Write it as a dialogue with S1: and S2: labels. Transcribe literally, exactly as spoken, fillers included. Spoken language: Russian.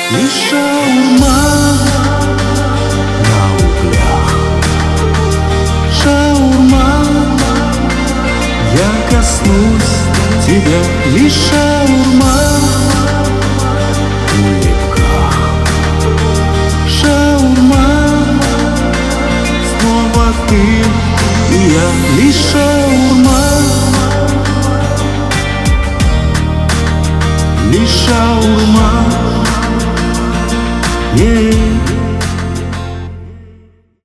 S1: лишь шаурма на углях. Шаурма, я коснусь тебя, лишь шаурма в улыбках. Шаурма, снова ты и я, лишь шаурма, лишь шаурма.